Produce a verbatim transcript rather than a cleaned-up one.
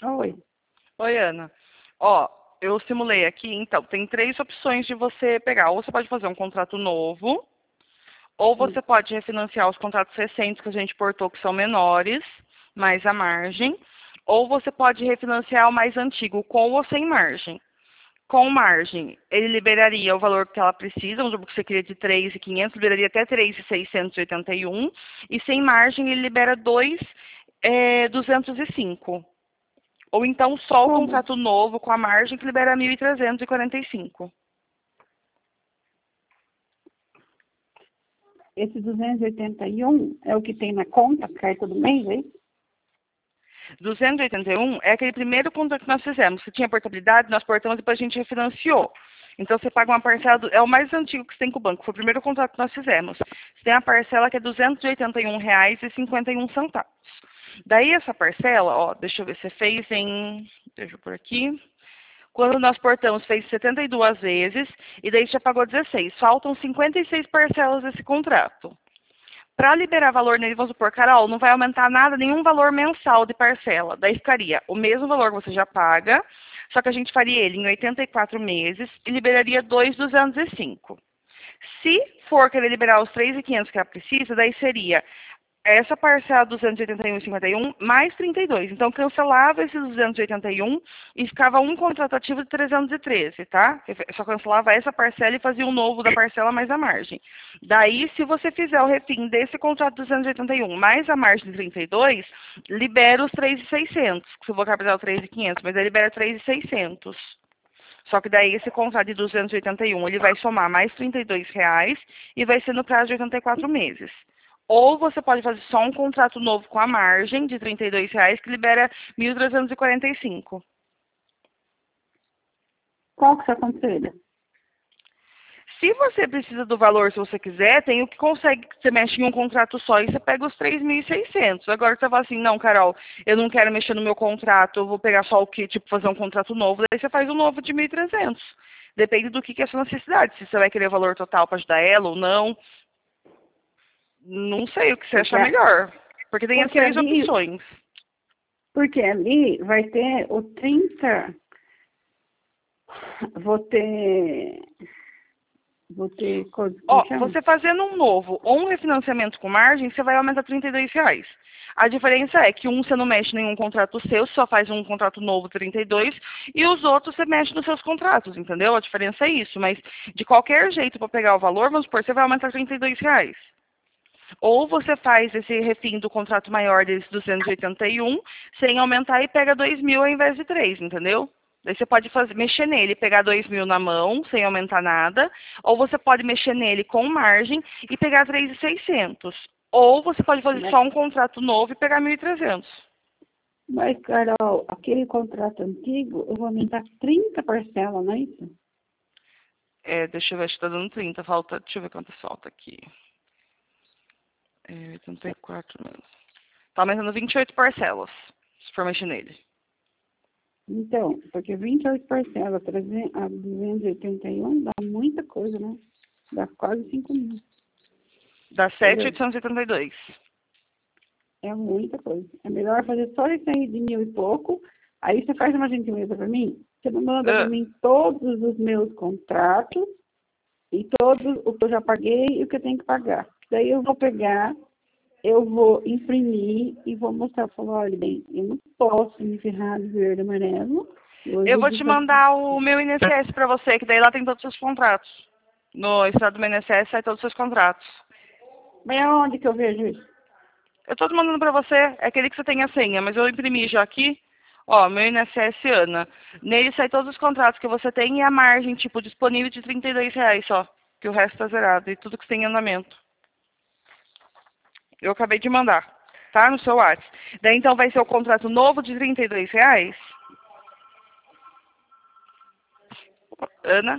Oi. Oi, Ana. Ó, eu simulei aqui, então, tem três opções de você pegar. Ou você pode fazer um contrato novo, ou Hum. você pode refinanciar os contratos recentes que a gente portou, que são menores, mais a margem, ou você pode refinanciar o mais antigo, com ou sem margem. Com margem, ele liberaria o valor que ela precisa, vamos supor que você queria de três mil e quinhentos, liberaria até três mil seiscentos e oitenta e um, e sem margem ele libera dois mil duzentos e cinco. Ou então só o Como? contrato novo com a margem que libera mil trezentos e quarenta e cinco. Esse duzentos e oitenta e um é o que tem na conta, cai todo mês, é isso? duzentos e oitenta e um é aquele primeiro contrato que nós fizemos, que tinha portabilidade, nós portamos e depois a gente refinanciou. Então você paga uma parcela, do, é o mais antigo que você tem com o banco, foi o primeiro contrato que nós fizemos. Você tem a parcela que é duzentos e oitenta e um reais e cinquenta e um centavos. Daí essa parcela, ó, deixa eu ver, você fez em, deixa eu por aqui, quando nós portamos fez setenta e duas vezes e daí já pagou dezesseis. Faltam cinquenta e seis parcelas desse contrato. Para liberar valor nele, vamos supor, Carol, não vai aumentar nada, nenhum valor mensal de parcela. Daí ficaria o mesmo valor que você já paga, só que a gente faria ele em oitenta e quatro meses e liberaria dois mil duzentos e cinco. Se for querer liberar os três mil e quinhentos que ela precisa, daí seria essa parcela duzentos e oitenta e um e cinquenta e um mais trinta e dois. Então cancelava esses duzentos e oitenta e um e ficava um contrato ativo de trezentos e treze, tá? Só cancelava essa parcela e fazia um novo da parcela mais a margem. Daí, se você fizer o refim desse contrato duzentos e oitenta e um mais a margem de trinta e dois, libera os três mil e seiscentos. Se for capital três mil e quinhentos, mas aí libera três mil e seiscentos. Só que daí esse contrato de duzentos e oitenta e um, ele vai somar mais trinta e dois reais e vai ser no prazo de oitenta e quatro meses. Ou você pode fazer só um contrato novo com a margem de trinta e dois reais que libera mil trezentos e quarenta e cinco. Qual que você aconselha? Se você precisa do valor, se você quiser, tem o que consegue, você mexe em um contrato só e você pega os três mil e seiscentos. Agora você fala assim, não, Carol, eu não quero mexer no meu contrato, eu vou pegar só o que, tipo, fazer um contrato novo, daí você faz um novo de mil e trezentos. Depende do que, que é a sua necessidade, se você vai querer o valor total para ajudar ela ou não. Não sei o que você Porque, achar melhor. Porque tem as porque três ali, opções. porque ali vai ter o trinta, vou ter, vou ter, como Ó, chama? você fazendo um novo ou um refinanciamento com margem, você vai aumentar trinta e dois reais. A diferença é que um você não mexe em nenhum contrato seu, só faz um contrato novo trinta e dois, e os outros você mexe nos seus contratos, entendeu? A diferença é isso, mas de qualquer jeito para pegar o valor, vamos supor, você vai aumentar trinta e dois reais. Ou você faz esse refim do contrato maior desses duzentos e oitenta e um, sem aumentar e pega dois mil ao invés de três, entendeu? Daí você pode fazer, mexer nele, pegar dois mil na mão, sem aumentar nada. Ou você pode mexer nele com margem e pegar três mil e seiscentos. Ou você pode fazer Mas, só um contrato novo e pegar mil e trezentos. mas, Carol, aquele contrato antigo, eu vou aumentar trinta parcelas, não é isso? É, deixa eu ver, acho que tá dando trinta. Falta, deixa eu ver quantas falta aqui. É, oitenta e quatro menos. Tá aumentando vinte e oito parcelas, se for mexer nele. Então, porque vinte e oito parcelas a duzentos e oitenta e um dá muita coisa, né? Dá quase cinco mil. Dá sete mil Entendeu? oitocentos e oitenta e dois. É muita coisa. É melhor fazer só isso aí de mil e pouco. Aí você faz uma gentileza para mim. Você manda para Uh, mim todos os meus contratos e todos o que eu já paguei e o que eu tenho que pagar. Daí eu vou pegar, eu vou imprimir e vou mostrar. Falar, olha, bem, eu não posso me ferrar de verde e amarelo. Hoje Eu o vou te desafio. mandar o meu I N S S para você, que daí lá tem todos os seus contratos. No estado do meu I N S S sai todos os seus contratos. Mas aonde que eu vejo isso? Eu tô mandando para você, é aquele que você tem a senha, mas eu imprimi já aqui. Ó, meu I N S S Ana. Nele sai todos os contratos que você tem e a margem, tipo, disponível de trinta e dois reais só. Que o resto tá zerado. E tudo que tem em andamento. Eu acabei de mandar. Tá? No seu WhatsApp. Daí então vai ser o contrato novo de trinta e dois reais. Ana?